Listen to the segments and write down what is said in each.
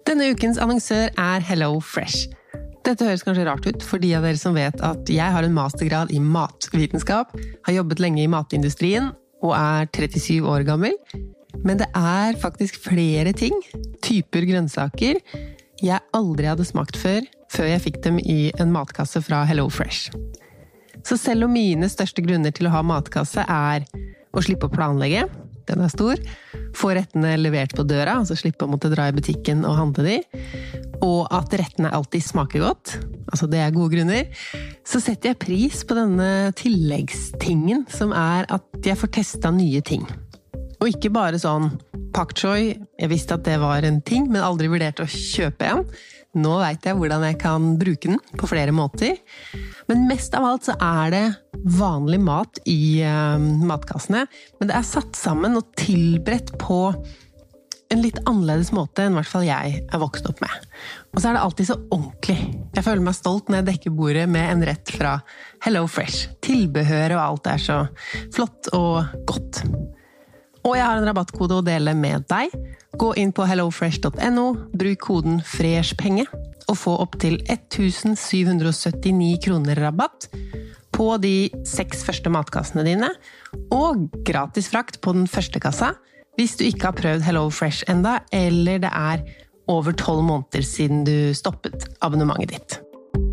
Denne ukens annonsør Hello Fresh. Dette høres kanskje rart ut for de av dere som vet at jeg har en mastergrad i matvitenskap, har jobbet lenge i matindustrien og 37 år gammel. Men det faktisk flere ting, typer grønnsaker, jeg aldri hadde smakt før jeg fikk dem i en matkasse fra Hello Fresh. Så selv om mine største grunner til å ha matkasse å slippe å planlegge, den stor, få rettene levert på døra, altså slippe å måtte dra i butikken og handle de, og at rettene alltid smaker godt, altså det gode grunner, så setter jeg pris på denne tilleggstingen som at jeg får testet nye ting. Og ikke bare sånn pak choi, jeg visste at det var en ting, men aldri vurdert å kjøpe en. Nå vet jeg hvordan jeg kan bruke den på flere måter. Men mest av alt så det vanlig mat i matkassene, men det satt sammen og tilberedt på en litt annerledes måte enn i hvert fall jeg vokst opp med. Og så det alltid så ordentlig. Jeg føler meg stolt når jeg dekker bordet med en rett fra Hello Fresh. Tilbehør og alt så flott og godt. Og jeg har en rabattkode å dele med deg. Gå inn på hellofresh.no, bruk koden FRESHPENGE og få opp til 1779 kroner rabatt på de 6 første matkassene dine, og gratis frakt på den første kassa hvis du ikke har prøvd Hello Fresh enda, eller det over 12 måneder siden du stoppet abonnementet ditt.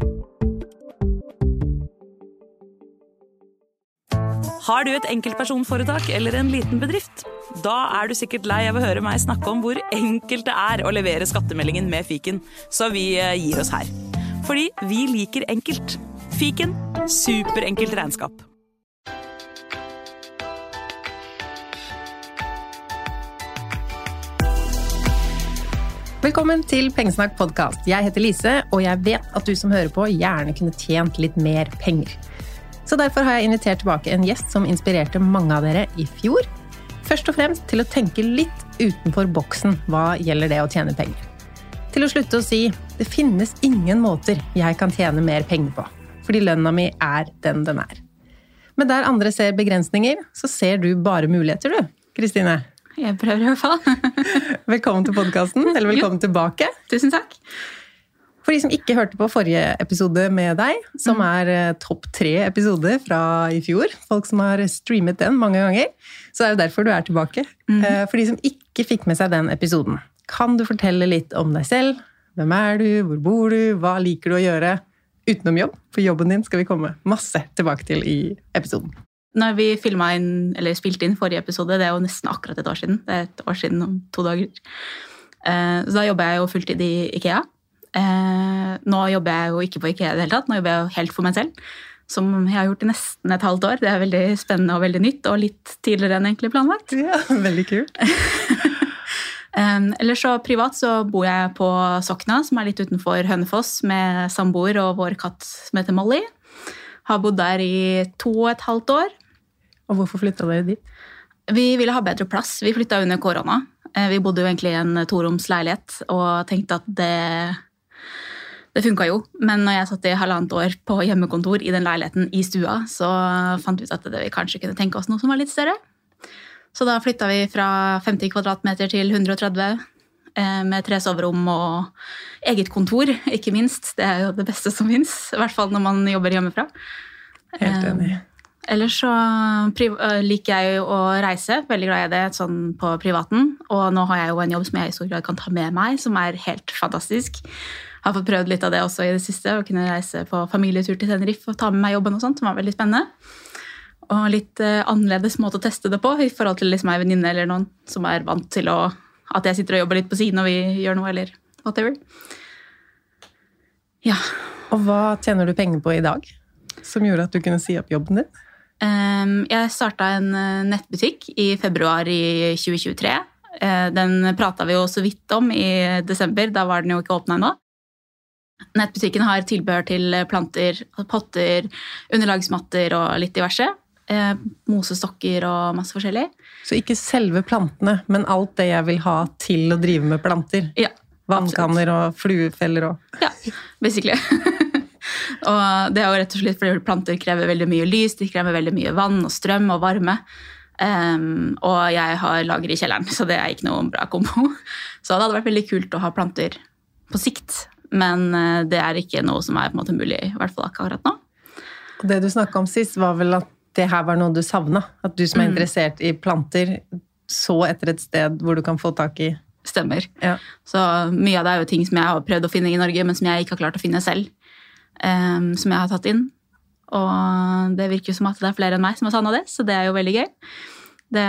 Har du et enkeltpersonforetak eller en liten bedrift? Da du sikkert lei av å høre meg snakke om hvor enkelt det å levere skattemeldingen med Fiken, så vi gir oss her. Fordi vi liker enkelt. Fiken, superenkelt regnskap. Velkommen til Pengesnakk podcast. Jeg heter Lise, og jeg vet at du som hører på gjerne kunne tjent litt mer penger. Så derfor har jeg invitert tilbake en gjest som inspirerte mange av dere i fjor. Først og fremst til å tenke litt utenfor boksen hva gjelder det å tjene penger. Til å slutte å si, det finnes ingen måter jeg kan tjene mer penger på, fordi lønna mi den den Men der andre ser begrensninger, så ser du bare muligheter du, Kristine. Jeg prøver i hvert fall. Velkommen til podcasten, eller velkommen tilbake. Tusen takk. For de som ikke hørte på forrige episode med deg, som topp 3 episoder fra i fjor, folk som har streamet den mange ganger, så det derfor du tilbake. For de som ikke fikk med seg den episoden, kan du fortelle litt om deg selv? Hvem du? Hvor bor du? Hva liker du å gjøre utenom jobb? For jobben din skal vi komme masse tilbake til i episoden. Når vi spilte inn forrige episode, det jo nesten akkurat et år siden. Det et år siden om 2 dager. Så da jobber jeg jo fulltid i IKEA. Nå jobber jeg jo ikke på IKEA i det hele tatt, nå jobber jeg jo helt for meg selv, som jeg har gjort i nesten et halvt år. Det veldig spennende og veldig nytt, og litt tidligere enn egentlig planlagt. Ja, veldig kult. Ellers så privat så bor jeg på Sokna, som litt utenfor Hønefoss, med samboer og vår katt som heter Molly. Har bodd der i 2,5 år. Og hvorfor flyttet dere dit? Vi ville ha bedre plass. Vi flyttet under korona. Vi bodde jo egentlig i en 2-roms leilighet, og tenkte at det funket jo, men når jeg satt i 1,5 år på hjemmekontor i den leiligheten i stua, så fant vi ut at vi kanskje kunne tenke oss noe som var litt større. Så da flyttet vi fra 50 kvadratmeter til 130, med 3 soverom og eget kontor, ikke minst. Det jo det beste som finnes, i hvert fall når man jobber hjemmefra. Helt enig. Ellers så liker jeg å reise, veldig glad i det sånn på privaten, og nå har jeg jo en jobb som jeg i stor grad kan ta med meg, som helt fantastisk. Har fått prøvd litt av det også i det siste, å kunne reise på familietur til Tenerife og ta med meg jobben og sånt, som var veldig spennende. Og litt annerledes måte å teste det på, i forhold til liksom en venninne eller noen som vant til at jeg sitter og jobber litt på siden og vi gjør noe, eller whatever. Ja. Og hva tjener du penger på i dag, som gjorde at du kunne si opp jobben din? Jeg startet en nettbutikk i februar i 2023. Den pratet vi jo så vidt om i desember, da var den jo ikke åpnet ennå. Nettbutikken har tilbehør til planter, potter, underlagsmatter og litt diverse. Mosestokker og masse forskjellig. Så ikke selve plantene, men alt det jeg vil ha til å drive med planter? Ja, vannkanner og fluefeller og... Ja, basically. Og det jo rett og slett fordi planter krever veldig mye lys, de krever veldig mye vann og strøm og varme. Og jeg har lager i kjelleren, så det ikke noe bra kombo. Så det hadde vært veldig kult å ha planter på sikt, men det ikke noe som på en måte mulig, i hvert fall akkurat nå. Og det du snakket om sist var vel at det her var noe du savnet, at du som interessert i planter så etter et sted hvor du kan få tak i. Stemmer. Ja. Så mye av det jo ting som jeg har prøvd å finne i Norge, men som jeg ikke har klart å finne selv, som jeg har tatt inn. Og det virker som at det flere enn meg som har savnet det, så det jo veldig gøy. Det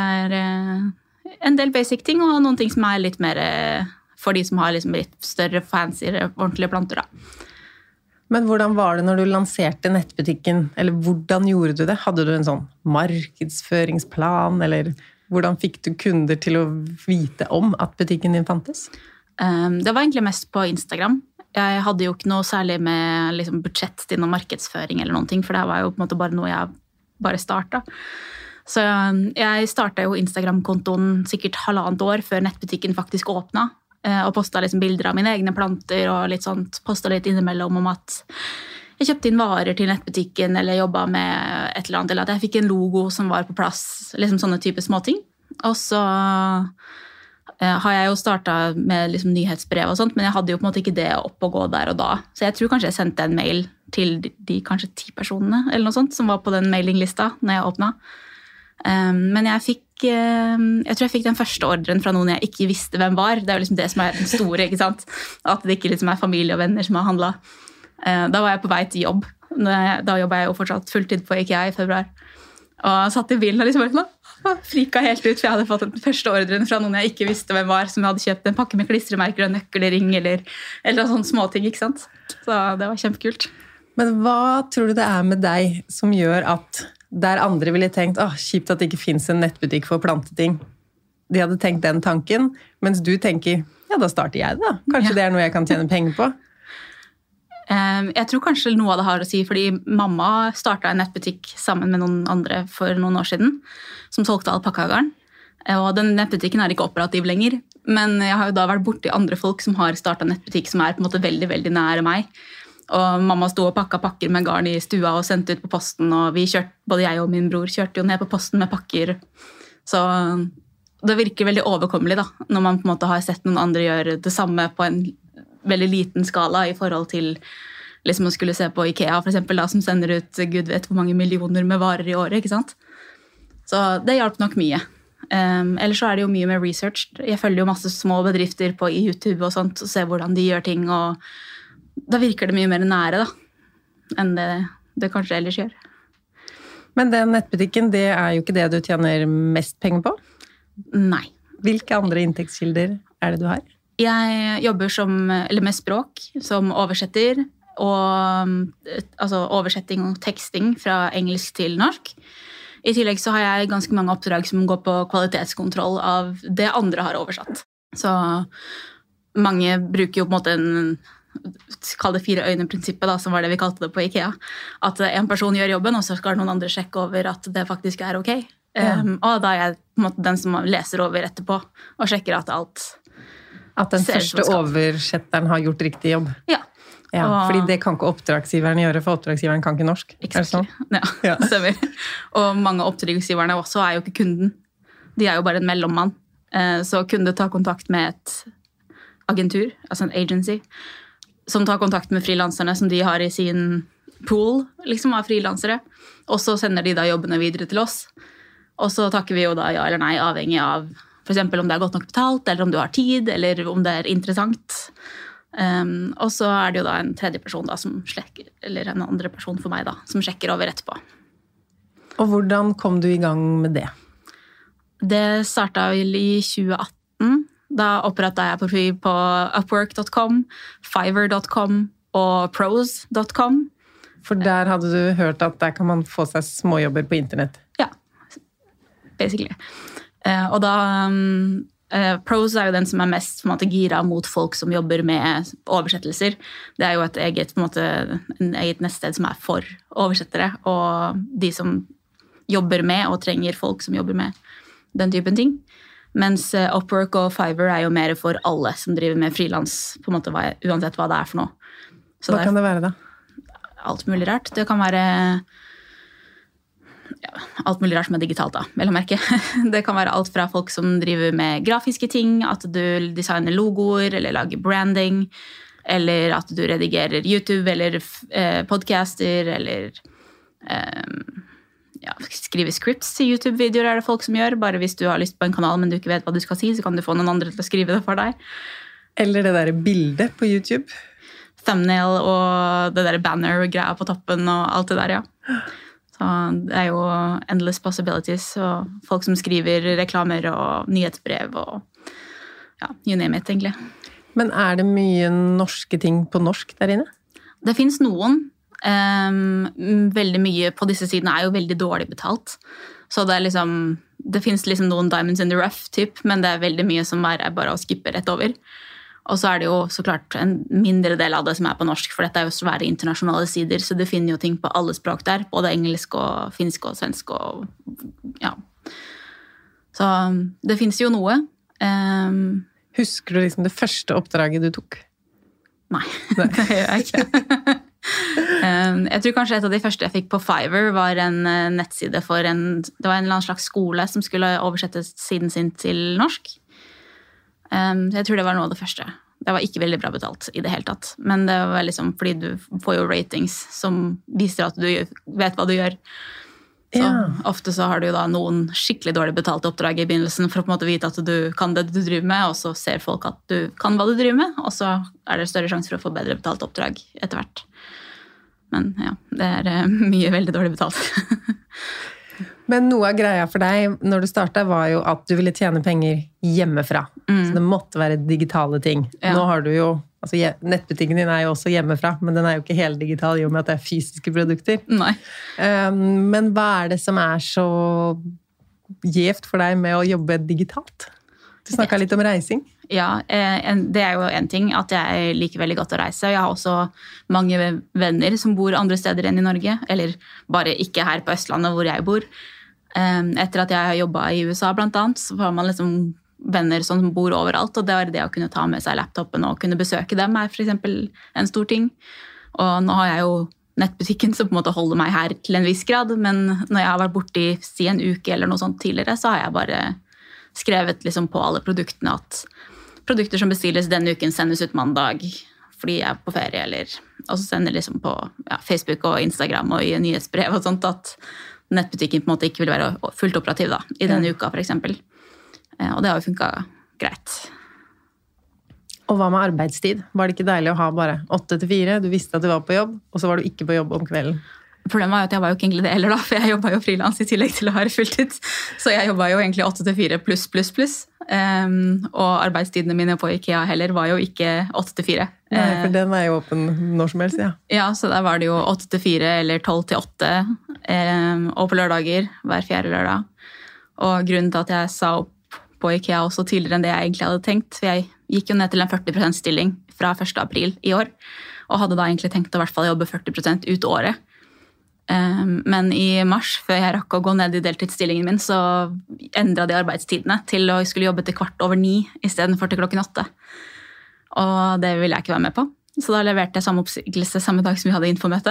en del basic ting, og noen ting som litt mer for de som har liksom litt større, fancy, ordentlige planter da. Men hvordan var det når du lanserte nettbutikken, eller hvordan gjorde du det? Hadde du en sånn markedsføringsplan, eller hvordan fikk du kunder til å vite om at butikken din fantes? Det var egentlig mest på Instagram. Jeg hadde jo ikke noe særlig med liksom, budsjett til noe markedsføring eller noen ting, for det var jo på en måte bare noe jeg bare startet. Så jeg startet jo Instagram-kontoen sikkert 1,5 år før nettbutikken faktisk åpnet, og postet liksom bilder av mine egne planter og litt sånt, postet litt innimellom om at jeg kjøpte inn varer til nettbutikken eller jobbet med et eller annet, eller at jeg fikk en logo som var på plass, liksom sånne type småting. Og så har jeg jo startet med liksom nyhetsbrev og sånt, men jeg hadde jo på en måte ikke det opp å gå der og da. Så jeg tror kanskje jeg sendte en mail til de kanskje 10 personene eller noe sånt, som var på den mailinglista når jeg åpnet. Men jeg tror jeg fikk den første ordren fra noen jeg ikke visste hvem var. Det jo liksom det som den store, ikke sant? At det ikke liksom familie og venner som har handlet. Da var jeg på vei til jobb. Da jobbet jeg jo fortsatt fulltid på IKEA i februar. Og jeg satt i bilen og liksom frika helt ut, for jeg hadde fått den første ordren fra noen jeg ikke visste hvem var, som jeg hadde kjøpt en pakke med klistremerker og nøkkelring eller sånne småting, ikke sant? Så det var kjempekult. Men hva tror du det med deg som gjør at der andre ville tenkt, kjipt at det ikke finnes en nettbutikk for planteting. De hadde tenkt den tanken, mens du tenker, ja, da starter jeg det da. Kanskje det noe jeg kan tjene penger på? Jeg tror kanskje noe av det har å si, fordi mamma startet en nettbutikk sammen med noen andre for noen år siden, som solgte alpakkagarn. Og den nettbutikken ikke operativ lenger, men jeg har jo da vært borti andre folk som har startet nettbutikk som på en måte veldig, veldig nære meg. Og mamma sto og pakket pakker med garn i stua og sendte ut på posten, og både jeg og min bror kjørte jo ned på posten med pakker. Så det virker veldig overkommelig da, når man på en måte har sett noen andre gjøre det samme på en veldig liten skala i forhold til liksom å skulle se på IKEA for eksempel da, som sender ut Gud vet hvor mange millioner med varer i året, ikke sant? Så det hjalp nok mye. Ellers så det jo mye med research. Jeg følger jo masse små bedrifter på YouTube og sånt, og ser hvordan de gjør ting, og da virker det mye mer nære da, enn det kanskje ellers gjør. Men den nettbutikken, det jo ikke det du tjener mest penger på? Nei. Hvilke andre inntektskilder det du har? Jeg jobber med språk, som oversetter, og altså oversetting og teksting fra engelsk til norsk. I tillegg så har jeg ganske mange oppdrag som går på kvalitetskontroll av det andre har oversatt. Så mange bruker jo på en måte kall det 4 øyne-prinsippet da, som var det vi kalte det på IKEA. At en person gjør jobben, og så skal noen andre sjekke over at det faktisk ok. Og da jeg på en måte den som leser over etterpå, og sjekker at alt At den første oversetteren har gjort riktig jobb. Ja. Fordi det kan ikke oppdragsgiveren gjøre, for oppdragsgiveren kan ikke norsk. Exactly. Ja, stemmer. Og mange oppdragsgiverne også jo ikke kunden. De jo bare en mellommann. Så kunde ta kontakt med et agentur, altså en agency, som tar kontakt med frilanserne som de har i sin pool liksom, av frilansere. Og så sender de da jobbene videre til oss. Og så takker vi jo da ja eller nei, avhengig av for eksempel om det godt nok betalt, eller om du har tid, eller om det interessant. Og så det jo da en tredje person da, som sjekker, eller en andre person for meg da, som sjekker over etterpå. Og hvordan kom du i gang med det? Det startet vel i 2018. Da opprettet jeg profil på Upwork.com, Fiverr.com og Pros.com. For der hadde du hørt at der kan man få seg småjobber på internett? Ja, basically. Og da Pros jo den som mest på en måte, gira mot folk som jobber med oversettelser. Det jo et eget, på en måte, en eget nettsted som for oversettere, og de som jobber med og trenger folk som jobber med den typen ting. Mens Upwork og Fiverr jo mer for alle som driver med frilans, på en måte, uansett hva det for noe. Så hva kan det være da? Alt mulig rart. Det kan være alt mulig rart som digitalt da, vel å merke. Det kan være alt fra folk som driver med grafiske ting, at du designer logoer eller lager branding, eller at du redigerer YouTube eller podcaster, eller skriver scripts til YouTube-videoer det folk som gjør. Bare hvis du har lyst på en kanal, men du ikke vet hva du skal si, så kan du få noen andre til å skrive det for deg. Eller det der bildet på YouTube. Thumbnail og det der banner-greia på toppen og alt det der, ja. Så det jo endless possibilities, og folk som skriver reklamer og nyhetsbrev og you name it, egentlig. Men det mye norske ting på norsk der inne? Det finnes noen. Veldig mye på disse sidene jo veldig dårlig betalt. Så det det finnes noen diamonds in the rough, typ, men det veldig mye som bare å skippe rett over. Og så det jo så klart en mindre del av det som på norsk, for dette jo svære internasjonale sider, så du finner jo ting på alle språk der, både engelsk og finsk og svensk og Så det finnes jo noe. Husker du det første oppdraget du tok? Nei, det gjør jeg ikke. Jeg tror kanskje et av de første jeg fikk på Fiverr var en nettside for det var en eller annen slags skole som skulle oversette siden sin til norsk. Jeg tror det var noe av det første. Det var ikke veldig bra betalt i det hele tatt. Men det var fordi du får jo ratings som viser at du vet hva du gjør. Så ofte så har du jo da noen skikkelig dårlig betalte oppdrag i begynnelsen for å på en måte vite at du kan det du driver med, og så ser folk at du kan hva du driver med, og så det større sjanse for å få bedre betalt oppdrag etter hvert. Men det mye veldig dårlig betalt. Men noe av greia for deg når du startet var jo at du ville tjene penger hjemmefra. Så det måtte være digitale ting. Nå har du jo, nettbutikken din jo også hjemmefra, men den jo ikke helt digital i og med at det fysiske produkter. Nei. Men hva det som så gjevt for deg med å jobbe digitalt? Du snakket litt om reising. Ja, det jo en ting at jeg liker veldig godt å reise. Jeg har også mange venner som bor andre steder enn i Norge, eller bare ikke her på Østlandet hvor jeg bor. Etter at jeg har jobbet i USA blant annet, så har man venner som bor overalt, og det å kunne ta med seg laptopen og kunne besøke dem for eksempel en stor ting. Og nå har jeg jo nettbutikken som på en måte holder meg her til en viss grad, men når jeg har vært borte i en uke eller noe sånt tidligere, så har jeg bare skrevet på alle produktene at produkter som bestilles denne uken sendes ut mandag fordi jeg på ferie, og så sender på Facebook og Instagram og i nyhetsbrev og sånt at nettbutikken på en måte ikke vil være fullt operativ da, i denne uka for eksempel. Og det har jo funket greit. Og hva med arbeidstid? Var det ikke deilig å ha bare 8 til 4? Du visste at du var på jobb, og så var du ikke på jobb om kvelden. Problemet var jo at jeg var jo ikke egentlig det heller da, for jeg jobbet jo frilans i tillegg til å være fulltid. Så jeg jobbet jo egentlig 8 til 4 pluss. Og arbeidstidene mine på IKEA heller var jo ikke 8 til 4. Nei, for den jo åpen når som helst, ja. Ja, så der var det jo 8 til 4 eller 12 til 8, og på lørdager, hver 4. lørdag. Og grunnen til at jeg sa opp på IKEA også tidligere enn det jeg egentlig hadde tenkt, for jeg gikk jo ned til en 40% stilling fra 1. april i år, og hadde da egentlig tenkt å i hvert fall jobbe 40% ut året. Men i mars, før jeg rakk å gå ned i deltidsstillingen min, så endret de arbeidstidene til å skulle jobbe til 8:15 i stedet for til 8:00. Og det ville jeg ikke være med på. Så da leverte jeg samme oppsigelse samme dag som vi hadde infomøte.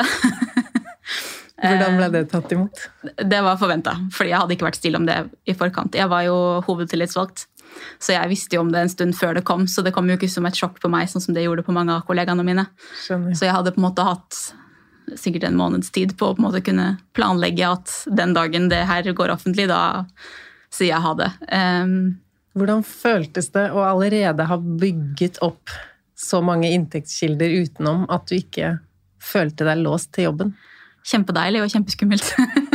Hvordan ble det tatt imot? Det var forventet, fordi jeg hadde ikke vært stille om det i forkant. Jeg var jo hovedtillitsvalgt, så jeg visste jo om det en stund før det kom, så det kom jo ikke som et sjokk på meg, sånn som det gjorde på mange av kollegaene mine. Skjønner. Så jeg hadde på en måte hatt sikkert en måneds tid på å på en måte kunne planlegge at den dagen det her går offentlig, da sier jeg ha det. Hvordan føltes det å allerede ha bygget opp så mange inntektskilder utenom at du ikke følte deg låst til jobben? Kjempedeilig og kjempeskummelt.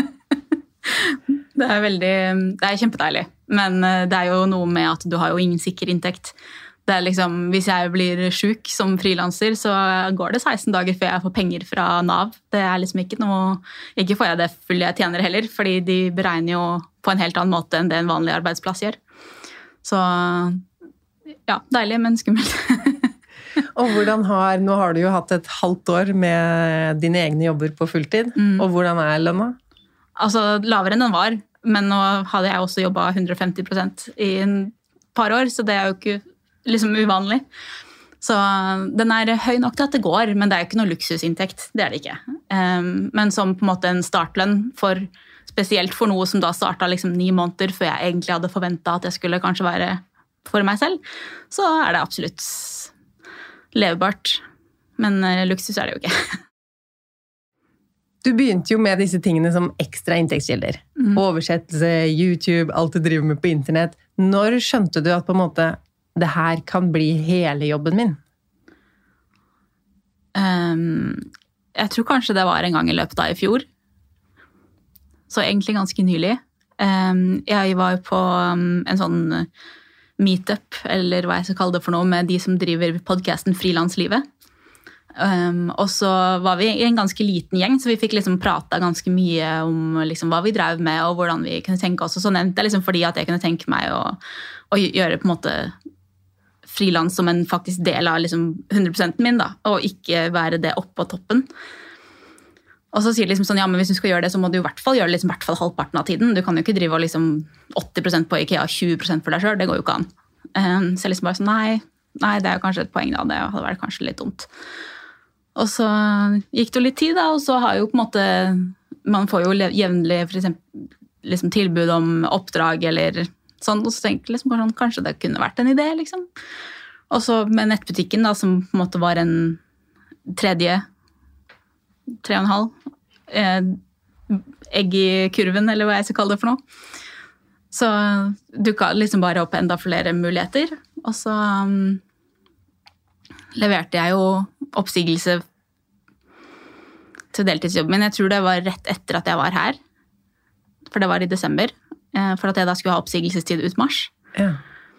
Det er kjempedeilig, men det jo noe med at du har jo ingen sikker inntekt. Det hvis jeg blir syk som frilanser, så går det 16 dager før jeg får penger fra NAV. Det ikke noe, ikke får jeg det fulle jeg tjener heller, fordi de beregner jo på en helt annen måte enn det en vanlig arbeidsplass gjør. Så ja, deilig, men skummelt. Og nå har du jo hatt et halvt år med dine egne jobber på fulltid, og hvordan lønna? Altså, lavere enn den var, men nå hadde jeg også jobbet 150% i et par år, så det jo ikke uvanlig. Så den høy nok til at det går, men det jo ikke noe luksusinntekt. Det det ikke. Men som på en måte en startlønn for spesielt for noe som da startet liksom 9 måneder før jeg egentlig hadde forventet at jeg skulle kanskje være for meg selv, så det absolutt levbart. Men luksus det jo ikke. Du begynte jo med disse tingene som ekstra inntektskilder. Oversettelse, YouTube, alt du driver med på internett. Når skjønte du at på en måte det her kan bli hele jobben min? Jeg tror kanskje det var en gang i løpet av i fjor. Så egentlig ganske nylig. Jeg var på en sånn meetup, eller hva jeg skal kalle det for noe, med de som driver podcasten Frilanslivet. Og så var vi i en ganske liten gjeng, så vi fikk liksom prate ganske mye om liksom hva vi drev med, og hvordan vi kunne tenke oss. Og så nevnte jeg liksom fordi at jeg kunne tenke meg å gjøre på en måte frilans som en faktisk del av liksom 100% min, da, og ikke være det oppe på toppen. Og så sier de liksom sånn, ja, men hvis du skal gjøre det, så må du i hvert fall gjøre det liksom, i hvert fall halvparten av tiden. Du kan jo ikke drive og liksom 80% på IKEA, 20% for deg selv, det går jo ikke an. Så jeg liksom bare sånn, nei, det er jo kanskje et poeng da, det hadde vært kanskje litt dumt. Og så gikk det jo litt tid da, og så har jo på en måte, man får jo jevnlig for eksempel liksom tilbud om oppdrag eller sånn, og så tenkte jeg liksom sånn, kanskje det kunne vært en idé, liksom. Og så med nettbutikken da, som på en måte var en 3,5 egg i kurven, eller hva jeg skal kalle det for noe. Så dukket liksom bare opp enda flere muligheter, og så leverte jeg jo oppsigelse til deltidsjobben min. Jeg tror det var rett etter at jeg var her, for det var i desember, for at jeg da skulle ha oppsigelsestid ut mars. Ja.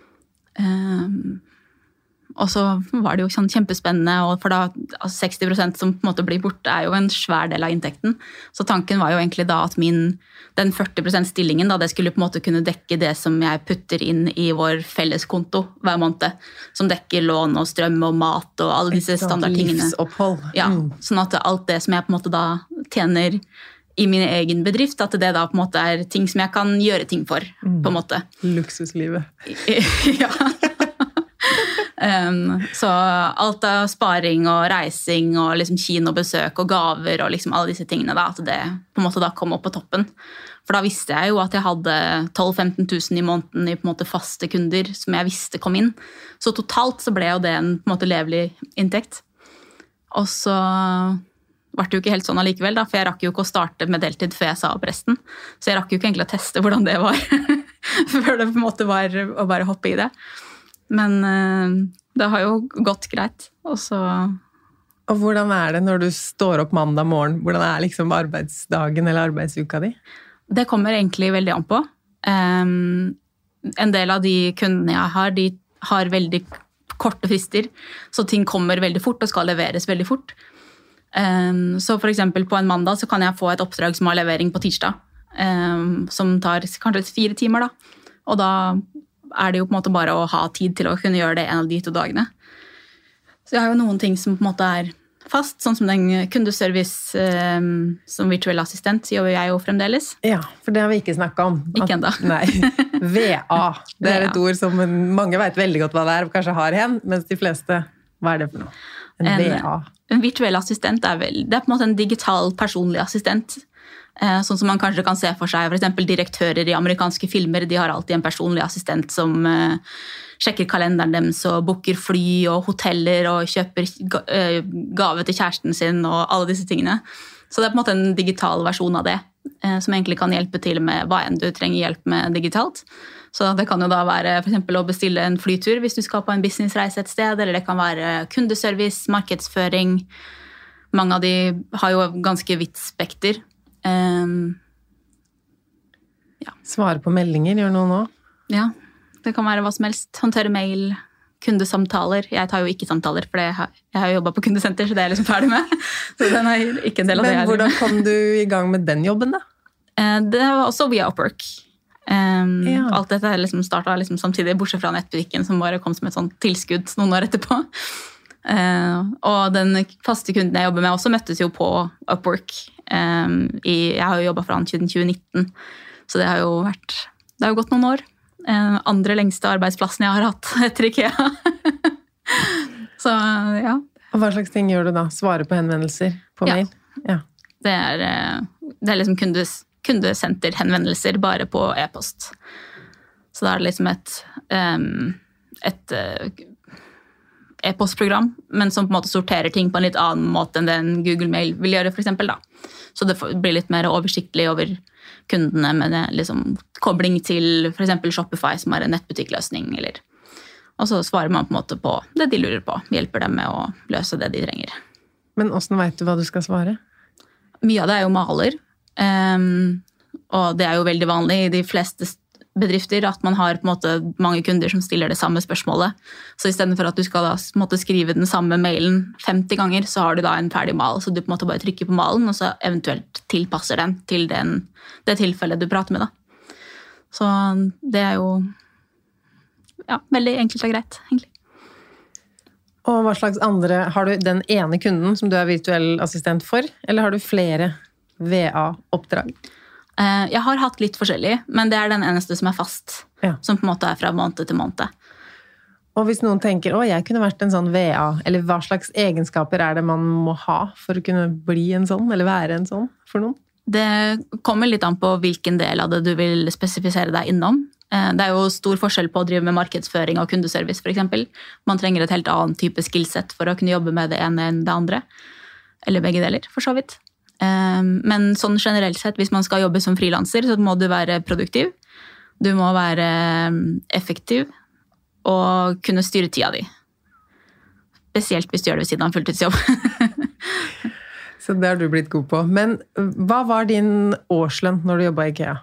Og så var det jo sånn kjempespennende, og for da 60% som på en måte blir borte er jo en svær del av inntekten. Så tanken var jo egentlig da at den 40% stillingen da, det skulle på en måte kunne dekke det som jeg putter inn i vår felleskonto hver måned, som dekker lån og strøm og mat og alle disse standardtingene. Livsopphold. Ja, sånn at alt det som jeg på en måte da tjener i min egen bedrift, at det da på en måte er ting som jeg kan gjøre ting for, på en måte. Luksuslivet. Ja. Så alt av sparing og reising og liksom kinobesøk og gaver og liksom alle disse tingene da, at det på en måte da kom opp på toppen. For da visste jeg jo at jeg hadde 12-15 000 i måneden i på en måte faste kunder som jeg visste kom inn. Så totalt så ble jo det en på en måte levelig inntekt. Og så var det jo ikke helt sånn allikevel da, for jeg rakk jo ikke å starte med deltid før jeg sa opp resten. Så jeg rakk jo ikke egentlig å teste hvordan det var, før det på en måte var å bare hoppe i det. Men det har jo gått greit. Og hvordan er det når du står opp mandag morgen? Hvordan er liksom arbeidsdagen eller arbeidsuka di? Det kommer egentlig veldig an på. En del av de kundene jeg har, de har veldig korte frister, så ting kommer veldig fort og skal leveres veldig fort. Så for eksempel på en mandag så kan jeg få et oppdrag som har levering på tirsdag, som tar kanskje 4 timer da. Og da er det jo på en måte bare å ha tid til å kunne gjøre det en av de 2 dagene. Så jeg har jo noen ting som på en måte er fast, sånn som den kundeservice som virtuell assistent gjør jeg jo fremdeles. Ja, for det har vi ikke snakket om. Ikke enda. Nei, VA. Det er et ord som mange vet veldig godt hva det er, og kanskje har hen, mens de fleste, hva er det for noe? En VA. En virtuell assistent det er på en måte en digital personlig assistent. Sånn som man kanskje kan se for seg, for eksempel direktører i amerikanske filmer, de har alltid en personlig assistent som sjekker kalenderen deres og booker fly og hoteller og kjøper gave til kjæresten sin og alle disse tingene. Så det er på en måte en digital versjon av det, som egentlig kan hjelpe til med hva enn du trenger hjelp med digitalt. Så det kan jo da være for eksempel å bestille en flytur hvis du skal på en businessreise et sted, eller det kan være kundeservice, markedsføring. Mange av de har jo ganske vidt spekter. Ja. Svare på meldinger, gjør noe nå? Ja, det kan være hva som helst. Håndtere mail, kundesamtaler. Jeg tar jo ikke samtaler, for jeg har jo jobbet på kundesenter, så det er jeg liksom ferdig med. Så den er ikke en del av det. Men hvordan kom du i gang med den jobben da? Det var også via Upwork. Ja. Alt dette liksom startet liksom samtidig, bortsett fra nettbutikken, som bare kom som et sånt tilskudd noen år etterpå. Og den faste kunden jeg jobber med også møttes jo på Upwork. Jeg har jo jobbet for han siden 2019, så det har jo gått noen år. Andre lengste arbeidsplassen jeg har hatt etter IKEA. Så ja. Og hva slags ting gjør du da? Svare på henvendelser på mail? Ja. Det er liksom kundesenterhenvendelser bare på e-post. Så da det liksom et e-postprogram, men som på en måte sorterer ting på en litt annen måte enn det en Google Mail vil gjøre, for eksempel da. Så det blir litt mer oversiktlig over kundene med liksom kobling til for eksempel Shopify, som en nettbutikkløsning, og så svarer man på en måte på det de lurer på, hjelper dem med å løse det de trenger. Men hvordan vet du hva du skal svare? Mye av det jo maler, og det jo veldig vanlig i de fleste bedrifter at man har på en måte mange kunder som stiller det samme spørsmålet. Så i stedet for at du skal da måtte skrive den samme mailen 50 ganger, så har du da en ferdig mal, så du på en måte bare trykker på malen, og så eventuelt tilpasser den til det tilfellet du prater med da. Så det jo veldig enkelt og greit, egentlig. Og hva slags andre, har du den ene kunden som du virtuell assistent for, eller har du flere VA-oppdrag? Jeg har hatt litt forskjellig, men det den eneste som fast, som på en måte fra måned til måned. Og hvis noen tenker, jeg kunne vært en sånn VA, eller hva slags egenskaper det man må ha for å kunne bli en sånn, eller være en sånn for noen? Det kommer litt an på hvilken del av det du vil spesifisere deg innom. Det jo stor forskjell på å drive med markedsføring og kundeservice, for eksempel. Man trenger et helt annet type skillset for å kunne jobbe med det ene enn det andre. Eller begge deler, for så vidt. Men sånn generelt sett, hvis man skal jobbe som frilanser, så må du være produktiv. Du må være effektiv og kunne styre tida di. Spesielt hvis du gjør det ved siden av en fulltidsjobb. Så det har du blitt god på. Men hva var din årslønn når du jobbet i IKEA?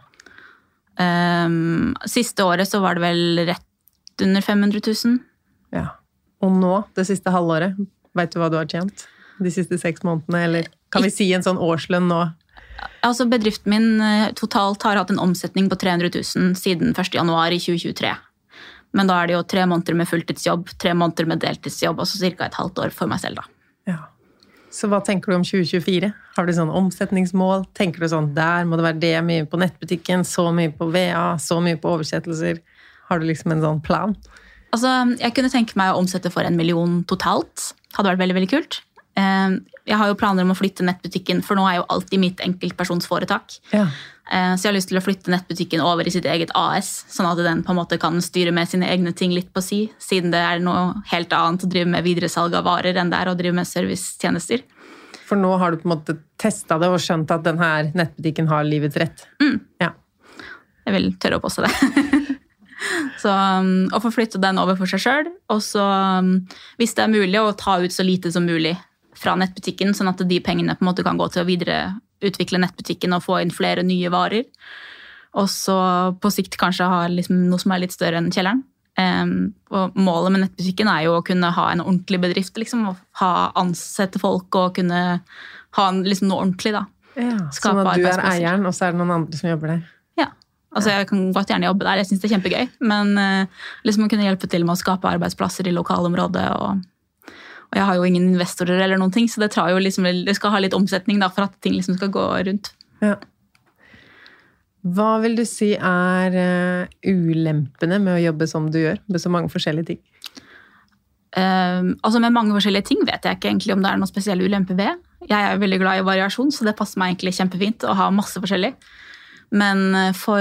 Siste året så var det vel rett under 500 000. Ja. Og nå, det siste halvåret, vet du hva du har tjent? De siste 6 månedene, eller kan vi si en sånn årslønn nå? Altså bedriften min totalt har hatt en omsetning på 300 000 siden 1. januar i 2023. Men da det jo 3 måneder med fulltidsjobb, 3 måneder med deltidsjobb, og så cirka et halvt år for meg selv da. Ja. Så hva tenker du om 2024? Har du sånn omsetningsmål? Tenker du sånn, der må det være det mye på nettbutikken, så mye på VA, så mye på oversettelser? Har du liksom en sånn plan? Altså, jeg kunne tenke meg å omsette for 1 million totalt. Hadde vært veldig, veldig kult. Jeg har jo planer om å flytte nettbutikken, for nå jo alt i mitt enkeltpersonsforetak. Ja. Så jeg har lyst til å flytte nettbutikken over i sitt eget AS, sånn at den på en måte kan styre med sine egne ting litt på si, siden det noe helt annet å drive med videresalg av varer enn det å drive med servicetjenester. For nå har du på en måte testet det og skjønt at denne nettbutikken har livets rett. Ja. Jeg vil tørre å påstå det. Så å få flytte den over for seg selv, og så hvis det mulig å ta ut så lite som mulig fra nettbutikken, sånn at de pengene på en måte kan gå til å videreutvikle nettbutikken og få inn flere nye varer. Og så på sikt kanskje ha liksom noe som litt større enn kjelleren. Og målet med nettbutikken jo å kunne ha en ordentlig bedrift, liksom, og ha ansette folk og kunne ha liksom noe ordentlig da. Ja, sånn at du eieren, og så det noen andre som jobber der. Ja, altså jeg kan godt gjerne jobbe der, jeg synes det kjempegøy, men liksom å kunne hjelpe til med å skape arbeidsplasser i lokalområdet, og jeg har jo ingen investorer eller noen ting, så det det skal ha litt omsetning da, for at ting liksom skal gå rundt. Ja. Hva vil du si ulempene med å jobbe som du gjør, med så mange forskjellige ting? Altså med mange forskjellige ting vet jeg ikke egentlig om det noen spesielle ulempe ved. Jeg veldig glad i variasjon, så det passer meg egentlig kjempefint å ha masse forskjellig. Men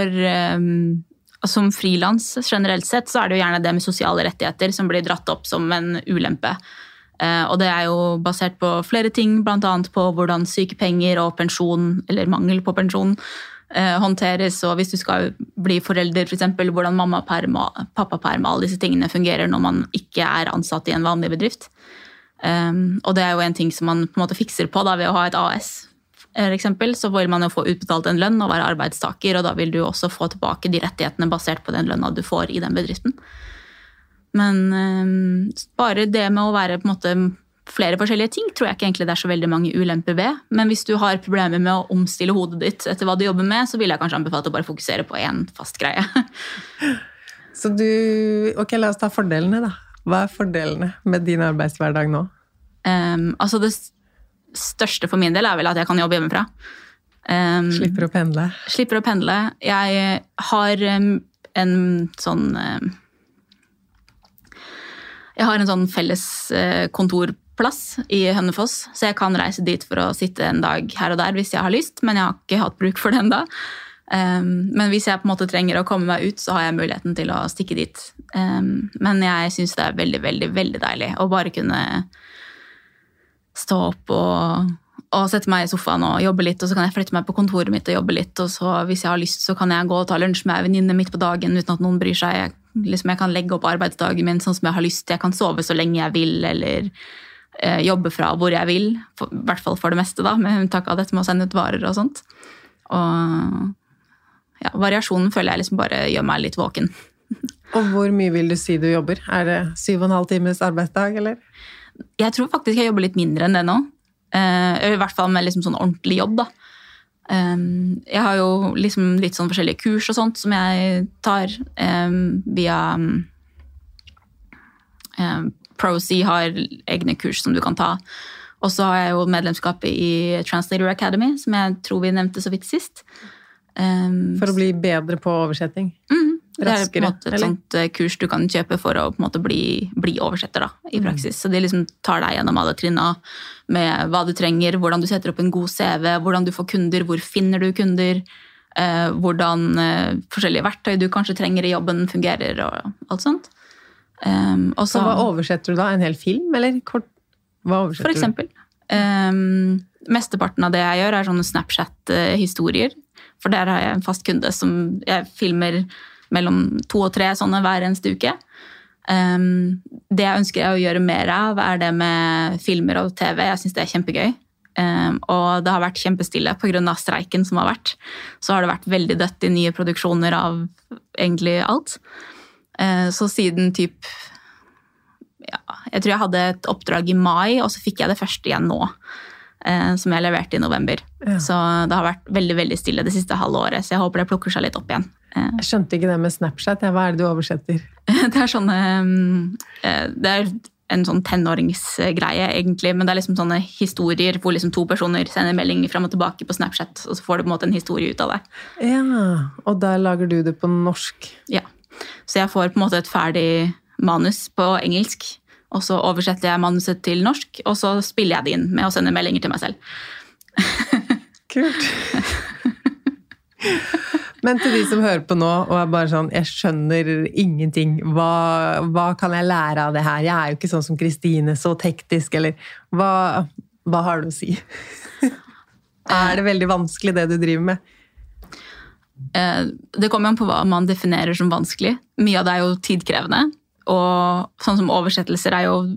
som frilans generelt sett, så det jo gjerne det med sosiale rettigheter som blir dratt opp som en ulempe. Og det jo basert på flere ting, blant annet på hvordan sykepenger og pensjon, eller mangel på pensjon, håndteres, og hvis du skal bli forelder, for eksempel, hvordan mammaperm og pappaperm, alle disse tingene fungerer når man ikke ansatt i en vanlig bedrift. Og det jo en ting som man på en måte fikser på da, ved å ha et AS, for eksempel, så vil man jo få utbetalt en lønn og være arbeidstaker, og da vil du også få tilbake de rettighetene basert på den lønna du får i den bedriften. Men bare det med å være på en måte flere forskjellige ting tror jeg ikke egentlig det så veldig mange ulemper ved. Men hvis du har problemer med å omstille hodet ditt etter hva du jobber med, så vil jeg kanskje anbefale å bare fokusere på en fast greie. Så ok, la oss ta fordelene da. Hva fordelene med din arbeidshverdag nå? Altså det største for min del vel at jeg kan jobbe hjemmefra. Slipper å pendle? Slipper å pendle. Jeg har en sånn... Jeg har en sånn felles kontor plass i Hønefoss, så jeg kan reise dit for å sitte en dag her og der hvis jeg har lyst, men jeg har ikke hatt bruk for det enda. Men hvis jeg på en måte trenger å komme meg ut, så har jeg muligheten til å stikke dit. Men jeg synes det er veldig, veldig, veldig deilig å bare kunne stå opp og sette meg i sofaen og jobbe litt, og så kan jeg flytte meg på kontoret mitt og jobbe litt, og så hvis jeg har lyst, så kan jeg gå og ta lunsj med venninne midt på dagen uten at noen bryr seg. Jeg kan legge opp arbeidsdagen min sånn som jeg har lyst. Jeg kan sove så lenge jeg vil, eller jobbe fra hvor jeg vil, i hvert fall for det meste da, med unntak av dette med å sende ut varer og sånt. Og ja, variasjonen føler jeg liksom bare gjør meg litt våken. Og hvor mye vil du si du jobber? Er det 7,5 timers arbeidsdag, eller? Jeg tror faktisk jeg jobber litt mindre enn det nå. I hvert fall med liksom sånn ordentlig jobb da. Jeg har jo liksom litt sånn forskjellige kurs og sånt som jeg tar via ProC har egne kurs som du kan ta. Og så har jeg jo medlemskapet i Translator Academy, som jeg tror vi nevnte så vidt sist. For å bli bedre på oversetting? Det er på en måte et sånt kurs du kan kjøpe for å på en måte bli oversetter da, i praksis. Så det liksom tar deg gjennom alle trinna med hva du trenger, hvordan du setter opp en god CV, hvordan du får kunder, hvor finner du kunder, hvordan forskjellige verktøy du kanskje trenger i jobben fungerer og alt sånt. Så hva oversetter du da? En hel film, eller kort? Hva oversetter for eksempel. Mesteparten av det jeg gjør er sånne Snapchat-historier, for der har jeg en fast kunde som jeg filmer mellom 2 og 3 sånne hver eneste uke. Det jeg ønsker å gjøre mer av er det med filmer og TV. Jeg synes det er kjempegøy. Og det har vært kjempestille på grunn av streiken som har vært. Så har det vært veldig dødt i nye produksjoner av egentlig alt. Så siden jeg tror jeg hadde et oppdrag i mai, og så fikk jeg det første igjen nå, som jeg leverte i november. Ja. Så det har vært veldig, veldig stille det siste halve året, så jeg håper det plukker seg litt opp igjen. Jeg skjønte ikke det med Snapchat. Hva er det du oversetter? Det er sånne, det er en sånn tenåringsgreie egentlig, men det er liksom sånne historier hvor liksom 2 personer sender melding frem og tilbake på Snapchat, og så får du på en måte en historie ut av det. Ja, og der lager du det på norsk? Ja, så jeg får på en måte et ferdig manus på engelsk, og så oversetter jeg manuset til norsk, og så spiller jeg det inn med å sende meldinger til meg selv. Kult! Men til de som hører på nå, og er bare sånn, jeg skjønner ingenting, hva kan jeg lære av det her? Jeg er jo ikke sånn som Kristine, så teknisk, eller hva har du å si? Er det veldig vanskelig det du driver med? Det kommer an på hva man definerer som vanskelig. Mye av det er jo tidkrevende, og sånn som oversettelser er jo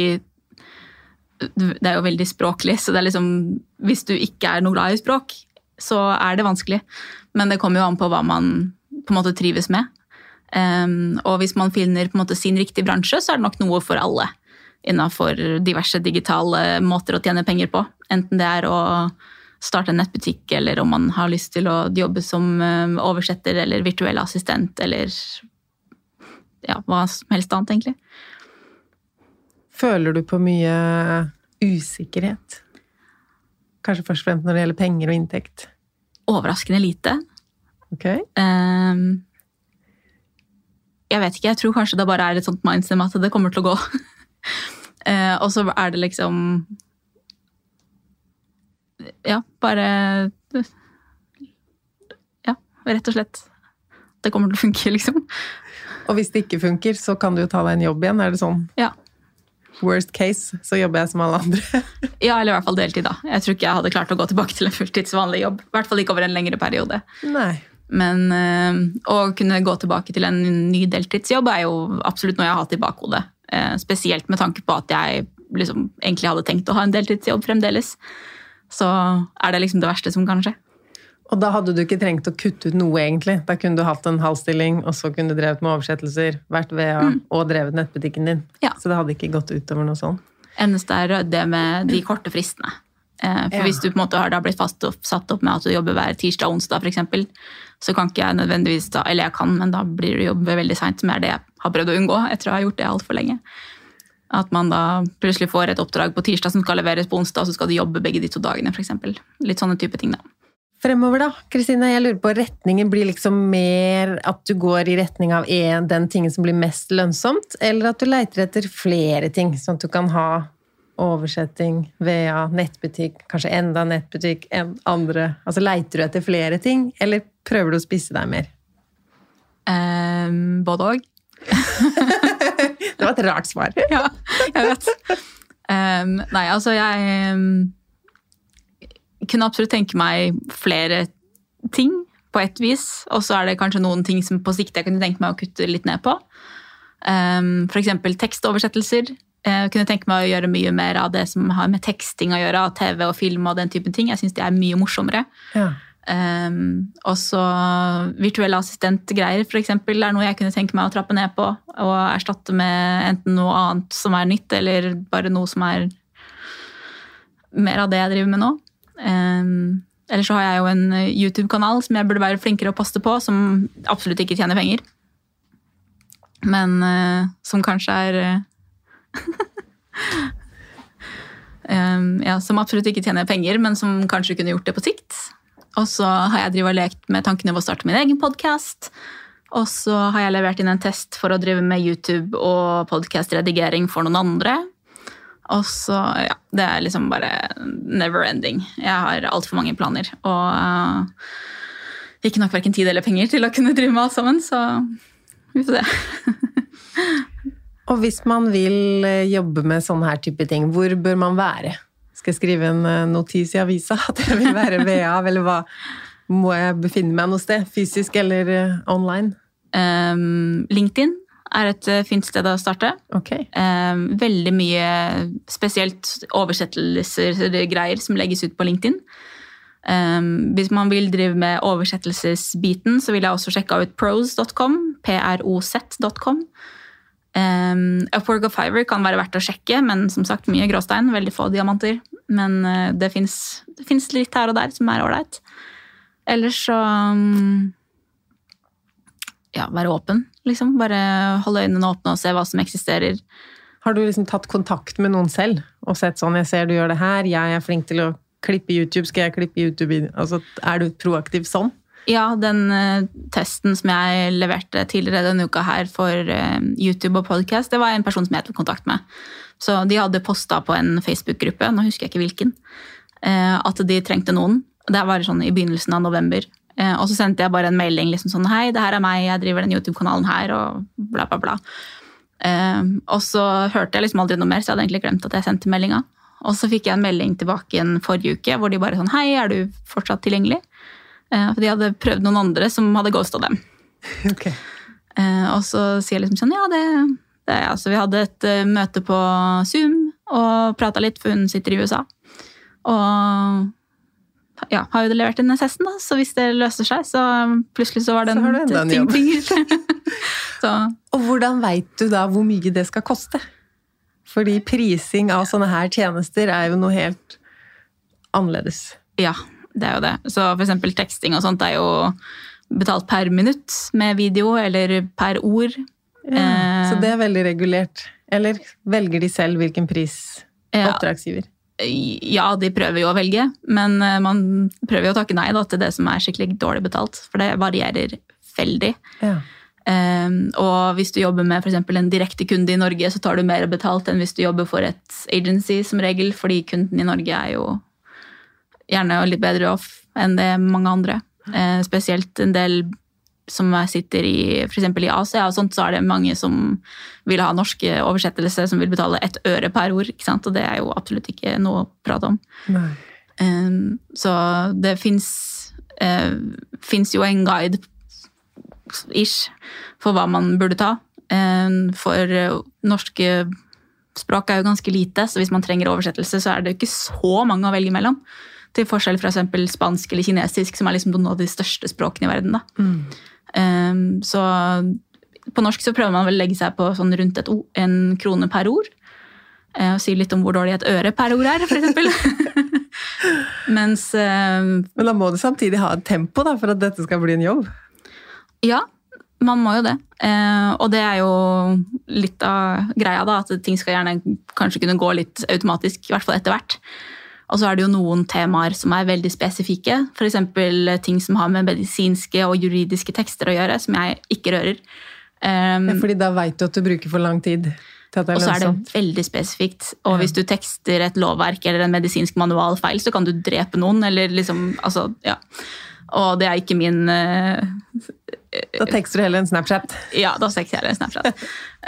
veldig språklig, så det er liksom, hvis du ikke er noe glad i språk, så er det vanskelig. Men det kommer jo an på hva man på en måte trives med. Og hvis man finner på en måte sin riktige bransje, så er det nok noe for alle innenfor diverse digitale måter å tjene penger på. Enten det er å starte en nettbutikk, eller om man har lyst til å jobbe som oversetter eller virtuell assistent, eller ja, hva som helst annet egentlig. Føler du på mye usikkerhet? Kanskje først og fremst når det gjelder penger og inntekt? Overraskende lite. Ok. Jeg vet ikke, jeg tror kanskje det bare er et sånt mindset med at det kommer til å gå. Og så er det liksom ja, bare ja, rett og slett det kommer til å funke liksom. Og hvis det ikke funker, så kan du jo ta deg en jobb igjen, er det sånn? Ja. Worst case, så jobber jeg som alle andre. Ja, eller i hvert fall deltid da. Jeg tror ikke jeg hadde klart å gå tilbake til en fulltidsvanlig jobb. I hvert fall ikke over en lengre periode. Nei. Men å kunne gå tilbake til en ny deltidsjobb er jo absolutt noe jeg har hatt i bakhodet. Spesielt med tanke på at jeg liksom egentlig hadde tenkt å ha en deltidsjobb fremdeles. Så er det liksom det verste som kan skje. Og da hadde du ikke trengt å kutte ut noe egentlig. Da kunne du hatt en halvstilling, og så kunne du drevet med oversettelser, vært ved og drevet nettbutikken din. Ja. Så det hadde ikke gått utover noe sånt. Eneste er det med de korte fristene. For hvis du på en måte har blitt satt opp med at du jobber hver tirsdag og onsdag for eksempel, så kan ikke jeg nødvendigvis da, eller jeg kan, men da blir det jobbe veldig sent, som er det jeg har prøvd å unngå etter å ha gjort det alt for lenge. At man da plutselig får et oppdrag på tirsdag som skal leveres på onsdag, og så skal du jobbe begge de 2 dagene for eksempel. Litt sånne type ting da. Fremover da, Kristine, jeg lurer på, retningen blir liksom mer at du går i retning av den tingen som blir mest lønnsomt, eller at du leiter etter flere ting, sånn at du kan ha oversetting, VA, nettbutikk, kanskje enda nettbutikk, andre, altså leiter du etter flere ting, eller prøver du å spisse deg mer? Både og. Det var et rart svar. Ja, jeg vet. Nei, altså jeg kunne absolutt tenke meg flere ting på et vis, og så er det kanskje noen ting som på sikt jeg kunne tenke meg å kutte litt ned på. For eksempel tekstoversettelser. Jeg kunne tenke meg å gjøre mye mer av det som har med teksting å gjøre, av TV og film og den typen ting. Jeg synes det er mye morsommere. Ja. Og så virtuelle assistentgreier for eksempel er noe jeg kunne tenke meg å trappe ned på og erstatte med enten noe annet som er nytt eller bare noe som er mer av det jeg driver med nå. Eller så har jeg jo en YouTube-kanal som jeg burde være flinkere å poste på, som absolutt ikke tjener penger, men som kanskje er ja, som absolutt ikke tjener penger, men som kanskje kunne gjort det på sikt. Og så har jeg drivet og lekt med tankene om å starte min egen podcast. Og så har jeg levert inn en test for å drive med YouTube og podcast-redigering for noen andre. Og så, ja, det er liksom bare never ending. Jeg har alt for mange planer. Og ikke nok hverken tid eller penger til å kunne drive med alt sammen, så vi får se. Og hvis man vil jobbe med sånne her type ting, hvor bør man være? Skal jeg skrive en notis i avisa at jeg vil være VA, eller hva? Må jeg befinne meg noe sted, fysisk eller online? LinkedIn er et fint sted å starte. Okay. Veldig mye spesielt oversettelsesgreier som legges ut på LinkedIn. Hvis man vil drive med oversettelsesbiten, så vil jeg også sjekke ut pros.com, proz.com. Upwork og Fiverr kan være verdt å sjekke, men som sagt mye gråstein, veldig få diamanter. Men det finnes litt her og der som er ålreit. Ellers så ja, være åpen, liksom. Bare holde øynene åpne og se hva som eksisterer. Har du liksom tatt kontakt med noen selv og sett sånn, jeg ser du gjør det her, jeg er flink til å klippe YouTube, skal jeg klippe YouTube? Altså, er du proaktiv sånn? Ja, den testen som jeg leverte tidligere denne uka her for YouTube og podcast, det var en person som jeg tok kontakt med. Så de hadde postet på en Facebook-gruppe, nå husker jeg ikke hvilken, at de trengte noen. Det var sånn i begynnelsen av november. Og så sendte jeg bare en melding liksom sånn, hei, det her er meg, jeg driver den YouTube-kanalen her, og bla bla bla. Og så hørte jeg liksom aldri noe mer, så jeg hadde egentlig glemt at jeg sendte meldinga. Og så fikk jeg en melding tilbake i en forrige uke, hvor de bare sånn, hei, er du fortsatt tilgjengelig? For de hadde prøvd noen andre som hadde ghostet dem. Okay. Og så sier jeg liksom sånn, ja, det altså, vi hadde et møte på Zoom og pratet litt, for hun sitter i USA. Og ja, har jo levert inn testen da, så hvis det løser seg, så plutselig så var det en ting. Så. Og hvordan vet du da hvor mye det skal koste? Fordi prising av sånne her tjenester er jo noe helt annerledes. Ja, det er jo det. Så for eksempel teksting og sånt er jo betalt per minutt med video, eller per ord. Ja, så det er veldig regulert. Eller velger de selv hvilken pris oppdragsgiver? Ja, de prøver jo å velge, men man prøver jo å takke nei da, til det som er skikkelig dårlig betalt, for det varierer veldig. Ja. Og hvis du jobber med for eksempel en direkte kunde i Norge, så tar du mer betalt enn hvis du jobber for et agency som regel, fordi kunden i Norge er jo gjerne litt bedre off enn det mange andre. Spesielt en del som sitter i, for eksempel i Asia, og sånt, så er det mange som vil ha norske oversettelser, som vil betale 1 øre per ord, ikke sant? Og det er jo absolutt ikke noe å prate om. Nei. Så det finnes jo en guide ish for hva man burde ta. For norske språk er jo ganske lite, så hvis man trenger oversettelse, så er det jo ikke så mange å velge mellom. Til forskjell fra eksempel spansk eller kinesisk, som er liksom noen av de største språkene i verden. Da. Så på norsk så prøver man vel å legge seg på sånn rundt 1 krone per ord. Og si litt om hvor dårlig 1 øre per ord er, for eksempel. Men da må du samtidig ha et tempo da, for at dette skal bli en jobb. Ja, man må jo det. Og det er jo litt av greia da, at ting skal gjerne kanskje kunne gå litt automatisk, i hvert fall etter hvert. Og så er det jo noen temaer som er veldig spesifikke, for eksempel ting som har med medisinske og juridiske tekster å gjøre, som jeg ikke rører. Fordi da vet du at du bruker for lang tid. Og så det veldig spesifikt. Og hvis du tekster et lovverk eller en medisinsk manual feil, så kan du drepe noen, eller liksom, altså, ja. Og det ikke min... Da tekster du heller en Snapchat. Ja, da tekster jeg heller en Snapchat.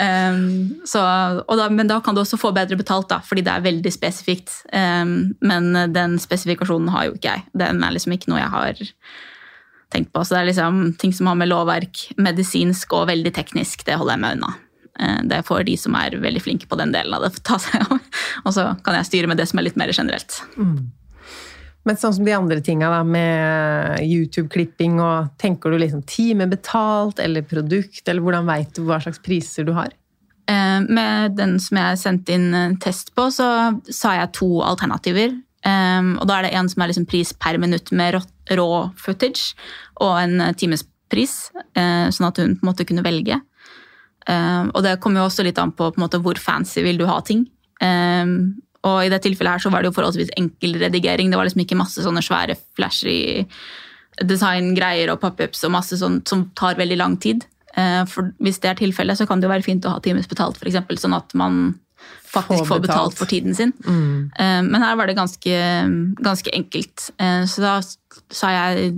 Men da kan du også få bedre betalt, da, fordi det veldig spesifikt. Men den spesifikasjonen har jo ikke jeg. Den liksom ikke noe jeg har tenkt på. Så det liksom ting som har med lovverk, medisinsk og veldig teknisk, det holder jeg meg unna. Det får de som veldig flinke på den delen av det ta seg av. Og så kan jeg styre med det som litt mer generelt. Men sånn som de andre tingene da, med YouTube-klipping, og tenker du liksom time betalt eller produkt, eller hvordan vet du hva slags priser du har? Med den som jeg sendte inn test på, så sa jeg 2 alternativer. Og da det en som liksom pris per minutt med rå footage, og en timespris, sånn at hun på en måte kunne velge. Og det kommer jo også litt an på en måte hvor fancy vil du ha ting. Og i det tilfellet her så var det jo forholdsvis enkel redigering. Det var liksom ikke masse sånne svære flashy design-greier og pop-ups og masse sånt som tar veldig lang tid. For hvis det tilfellet så kan det jo være fint å ha times betalt, for eksempel, sånn at man faktisk får betalt for tiden sin. Men her var det ganske enkelt. Så da sa jeg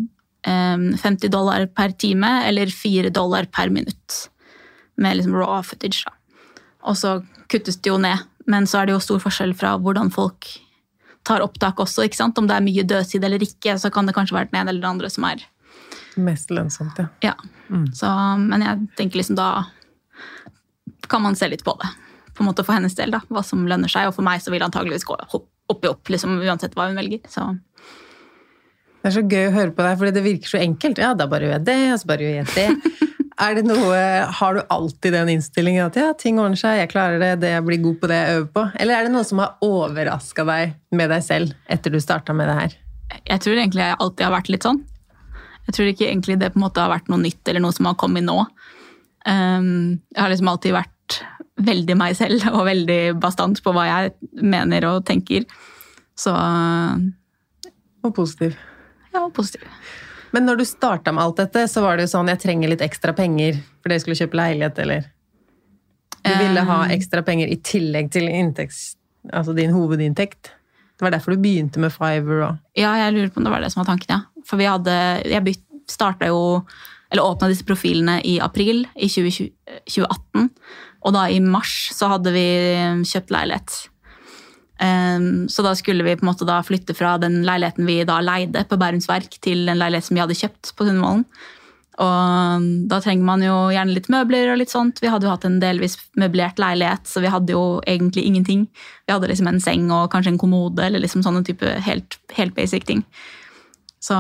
$50 per time eller $4 per minutt med liksom raw footage da. Og så kuttes det jo ned. Men så det jo stor forskjell fra hvordan folk tar opptak også, ikke sant? Om det mye dødtid eller ikke, så kan det kanskje være den ene eller den andre som mest lønnsomt, ja. Ja, så, men jeg tenker liksom da kan man se litt på det. På en måte for hennes del da, hva som lønner seg, og for meg så vil det antageligvis gå opp liksom, uansett hva hun velger. Så. Det så gøy å høre på deg, fordi det virker så enkelt. Ja, da bare gjør jeg det, og så bare gjør jeg det. Det noe, har du alltid den innstillingen at ja, ting ordner seg, jeg klarer det, jeg blir god på det jeg øver på? Eller det noe som har overrasket deg med deg selv etter du startet med det her? Jeg tror egentlig jeg alltid har vært litt sånn. Jeg tror ikke egentlig det på en måte har vært noe nytt eller noe som har kommet nå. Jeg har liksom alltid vært veldig meg selv og veldig bastant på hva jeg mener og tenker. Så... Og positiv. Ja, og positiv. Men når du startet med alt dette, så var det jo sånn, jeg trenger litt ekstra penger, for dere skulle kjøpe leilighet, eller? Du ville ha ekstra penger i tillegg til altså din hovedinntekt. Det var derfor du begynte med Fiverr og... Ja, jeg lurer på om det var det som var tanken, ja. For jeg startet jo, eller åpnet disse profilene i april i 2018, og da i mars så hadde vi kjøpt leilighet. Så da skulle vi på en måte da flytte fra den leiligheten vi da leide på Bærums Verk til en leilighet som vi hadde kjøpt på Sundvolden. Og da trenger man jo gjerne litt møbler og litt sånt. Vi hadde jo hatt en delvis møblert leilighet, så vi hadde jo egentlig ingenting. Vi hadde liksom en seng og kanskje en kommode, eller liksom sånne type helt basic ting. Så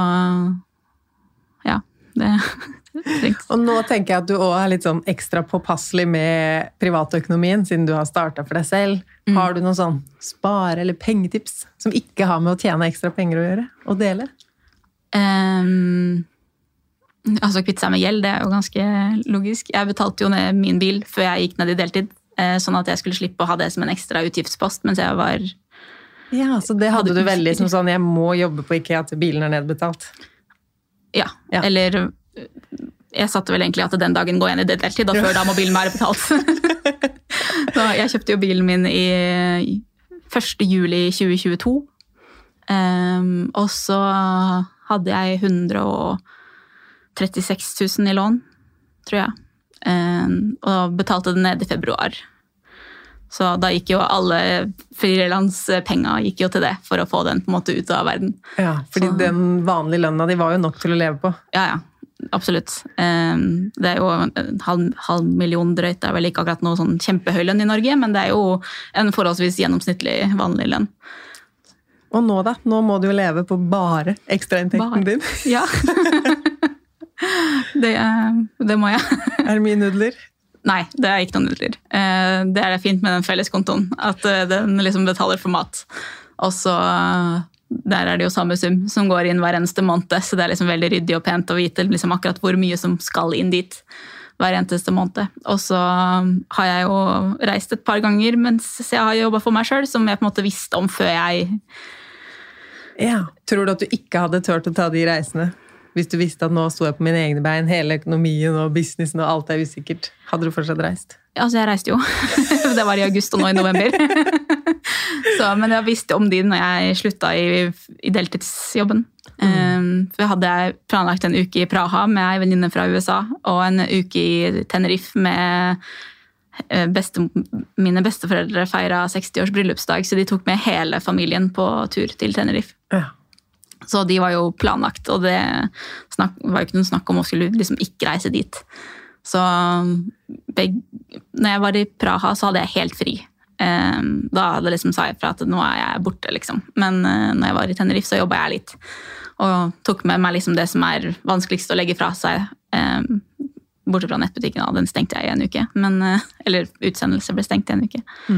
ja, det trengt. Og nå tenker jeg at du også litt sånn ekstra påpasselig med privatøkonomien, siden du har startet for deg selv. Har du noen sånn spare- eller pengetips som ikke har med å tjene ekstra penger å gjøre, og dele? Altså kvitte seg med gjeld, det jo ganske logisk. Jeg betalte jo ned min bil før jeg gikk ned i deltid, sånn at jeg skulle slippe å ha det som en ekstra utgiftspost mens jeg var... Ja, så det hadde du veldig som sånn, jeg må jobbe på IKEA til bilen nedbetalt. Ja, eller jeg satte vel egentlig at den dagen går jeg ned i deltid, og før da må bilen være betalt. Så jeg kjøpte jo bilen min i 1. juli 2022, og så hadde jeg 136 000 i lån, tror jeg, og betalte det ned i februar. Så da gikk jo alle frilanspenger gikk jo til det, for å få den på en måte ut av verden. Ja, fordi så, den vanlige lønna de var jo nok til å leve på. Ja, absolutt. Det jo en halv million drøyt, det vel ikke akkurat noe sånn kjempehøy lønn i Norge, men det jo en forholdsvis gjennomsnittlig vanlig lønn. Og nå da? Nå må du jo leve på bare ekstrainntekten din. Ja. det må jeg. Det mye nudler? Nei, det ikke noen nudler. Det det fint med den felleskontoen, at den liksom betaler for mat. Og så der det jo samme sum som går inn hver eneste måned, så det liksom veldig ryddig og pent å vite liksom akkurat hvor mye som skal inn dit hver eneste måned. Og så har jeg jo reist et par ganger mens jeg har jobbet for meg selv, som jeg på en måte visste om før jeg... Ja, tror du at du ikke hadde tørt å ta de reisene? Hvis du visste at nå stod jeg på mine egne bein, hele økonomien og businessen og alt usikkert, hadde du fortsatt reist? Altså, jeg reiste jo. Det var i august og nå i november. Men jeg visste om de når jeg sluttet i deltidsjobben. For jeg hadde planlagt en uke i Praha med en venninne fra USA, og en uke i Tenerife med mine besteforeldre feiret 60-års bryllupsdag, så de tok med hele familien på tur til Tenerife. Ja. Så de var jo planlagt, og det var jo ikke noen snakk om å skulle liksom ikke reise dit. Så når jeg var i Praha, så hadde jeg helt fri. Da hadde liksom sa jeg fra at nå jeg borte, liksom. Men når jeg var i Tenerife, så jobbet jeg litt. Og tok med meg liksom det som vanskeligst å legge fra seg. Bortsett fra nettbutikken, den stengte jeg i en uke. Eller utsendelse ble stengt i en uke.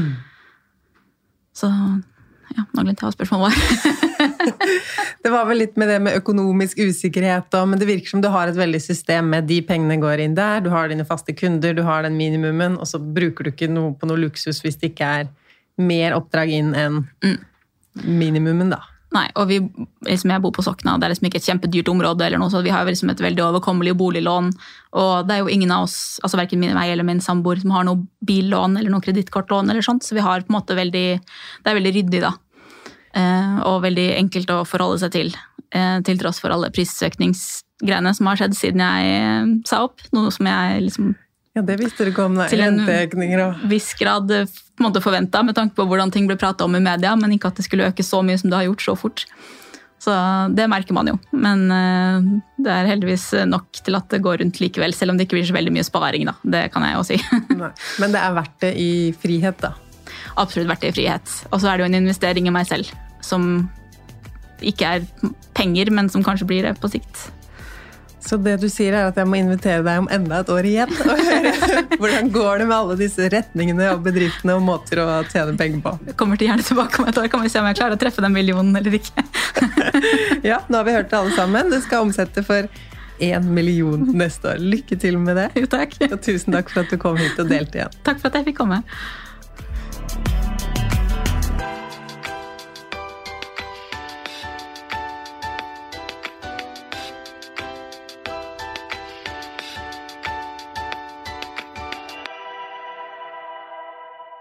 Så ja, nå glemte jeg hva spørsmålet var. Det var vel litt med det med økonomisk usikkerhet, men det virker som du har et veldig system med de pengene går inn der, du har dine faste kunder, du har den minimumen, og så bruker du ikke noe på noe luksus hvis det ikke mer oppdrag inn enn minimumen da. Nei, og jeg bor på Sokna, det liksom ikke et kjempedyrt område eller noe, så vi har liksom et veldig overkommelig boliglån, og det jo ingen av oss, altså hverken min vei eller min samboer, som har noe billån eller noe kredittkortlån eller sånt, så vi har på en måte det veldig ryddig da, og veldig enkelt å forholde seg til tross for alle prissøkningsgreiene som har skjedd siden jeg sa opp, noe som jeg liksom ja, det visste du ikke om, til en viss grad på en måte forventet, med tanke på hvordan ting ble pratet om i media, men ikke at det skulle øke så mye som det har gjort så fort. Så det merker man jo, men det heldigvis nok til at det går rundt likevel, selv om det ikke blir så veldig mye sparing da, det kan jeg jo si. Nei. Men det verdt det i frihet da? Absolutt verdt det i frihet, og så det jo en investering i meg selv, som ikke penger, men som kanskje blir det på sikt. Så det du sier at jeg må invitere deg om enda et år igjen, og høre hvordan går det med alle disse retningene og bedriftene og måter å tjene penger på? Jeg kommer til gjerne tilbake om et år, kan vi se om jeg klarer å treffe den millionen eller ikke. Ja, nå har vi hørt det alle sammen. Du skal omsette for 1 million neste år. Lykke til med det. Jo, takk. Og tusen takk for at du kom hit og delte igjen. Takk for at jeg fikk komme.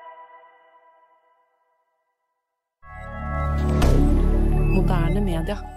Moderne media.